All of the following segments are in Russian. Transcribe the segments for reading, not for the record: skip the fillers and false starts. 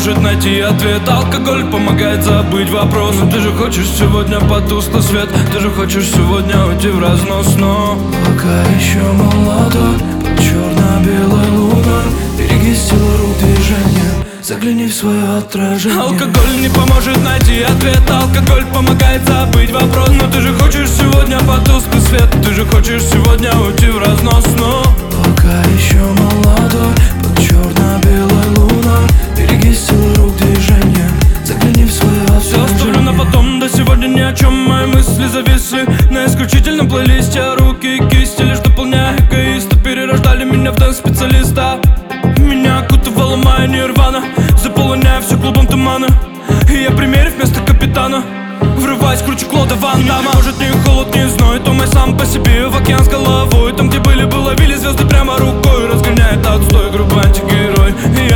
поможет найти ответ. Алкоголь помогает забыть вопрос. Но ты же хочешь сегодня потусклый свет, ты же хочешь сегодня уйти в разнос. Но пока еще молодой, под черно-белой луной, береги силу рук движения, загляни в свое отражение. Алкоголь не поможет найти ответ, алкоголь помогает забыть вопрос. Но ты же хочешь сегодня потусклый свет, ты же хочешь сегодня уйти в разнос. Но пока еще молодой, под черно-белой луной, береги силу рук движения, загляни в свое отражение. Все оставлю на потом, до сегодня ни о чем. Мои мысли зависли на исключительном плейлисте. Руки и кисти лишь дополняя эгоиста, перерождали меня в дэнс-специалиста. Меня окутывала моя нирвана, заполоняя все клубом тумана. И я примерив вместо капитана, врываясь, кручу Клода Ван Дамма. Может, ни холод, ни зной, то мы сам по себе в океан с головой. Там, где были, бы ловили звезды прямо рукой. Разгоняет отстой, грубый антигерой.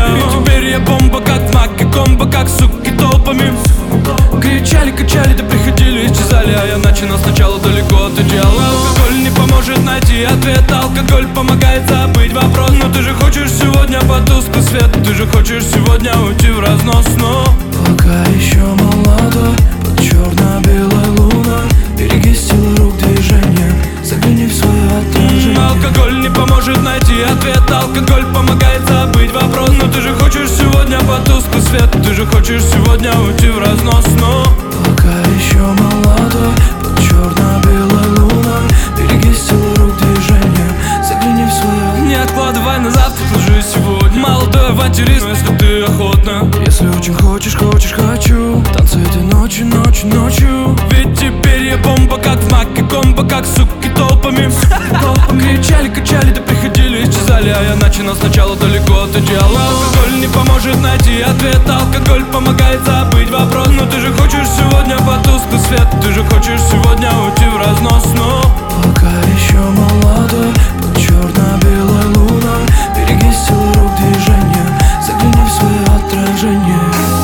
И теперь я бомба, как в маке, комбо, как суки толпами. Кричали, качали, да приходили, исчезали, а я начинал сначала далеко от идеала. Алкоголь не поможет найти ответ, алкоголь помогает забыть вопрос. Но ты же хочешь сегодня потусклый свет, ты же хочешь сегодня уйти в разнос. Но пока еще молодой, под черно-белой луной, береги силу рук движения, загляни в свое отражение. Алкоголь не поможет найти ответ, алкоголь помогает забыть вопрос. Но ты же хочешь сегодня потусклый свет, ты же хочешь сегодня уйти в разнос. Но пока еще молодой, под черно-белой луной, береги силу рук движения, загляни в свое. не откладывай на завтра, служи сегодня. Молодой авантюрист, если ты охотно. Если очень хочешь, хочу, танцуй этой ночью, ночью. Ведь теперь я бомба, как в маке, комбо, как суки толпами. Кричали, качали, да приходили, исчезали, а я начинал сначала далеко от идеала. Алкоголь не поможет найти ответ, алкоголь помогает забыть вопрос. Но ты же хочешь сегодня потусклый свет, ты же хочешь сегодня уйти в разнос. Но пока еще молодой, под черно-белой луной, береги силу рук движения, загляни в свое отражение.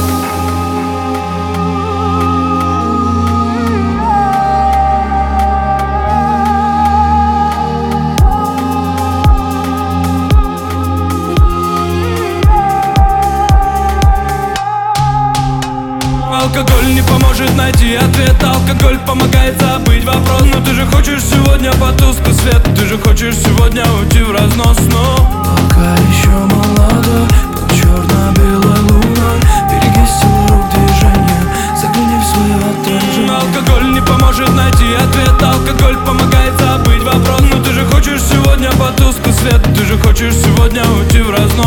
алкоголь не поможет найти ответ, алкоголь помогает забыть вопрос. Но ты же хочешь сегодня потусклый свет, ты же хочешь сегодня уйти в разнос. Но пока еще молодой, под черно-белой луной, береги силу рук движения, загляни в свое отражение. Алкоголь не поможет найти ответ, алкоголь помогает забыть вопрос. Но ты же хочешь сегодня потусклый свет, ты же хочешь сегодня уйти в разнос.